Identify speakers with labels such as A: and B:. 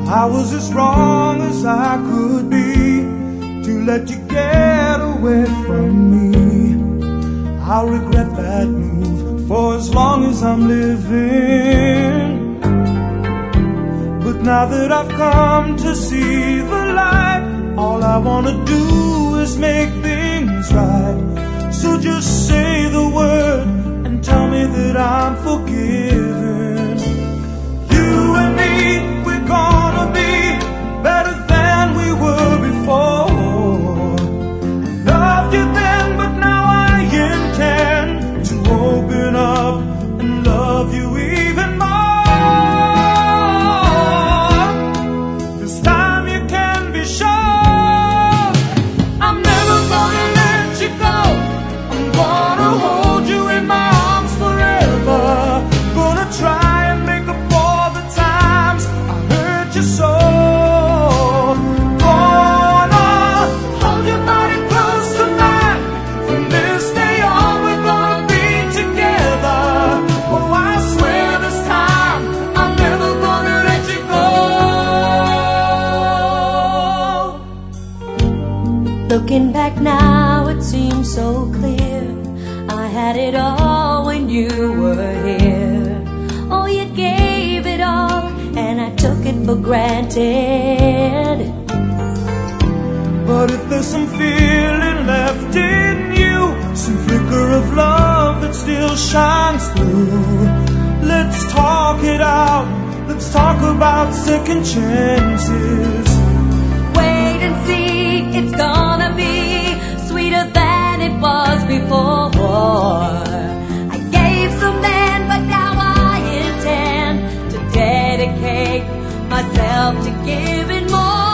A: I was as wrong as I could be to let you get away from me. I'll regret that move for as long as I'm living. But now that I've come to see the light, all I wanna do is make things right. So just say the word and tell me that I'm forgiven. You and me, we're gonna be better than we were before. Loved you then, but now I intend to open up and love you even more. This time you can be sure I'm never gonna let you go. I'm gonna hold you in my arms forever. Gonna try and make up for the times I hurt you so. Gonna hold your body close tonight. From this day on we're gonna be together. Oh, I swear this time I'm never gonna let you go.
B: Looking back now, it seems so clear. I had it all when you were here. Oh, you gave it all, and I took it for granted.
A: But if there's some feeling left in you, some flicker of love that still shines through, let's talk it out. Let's talk about second chances.
B: Wait and see, it's gonna be sweeter than it was before. I gave some then, but now I intend to dedicate myself to giving more.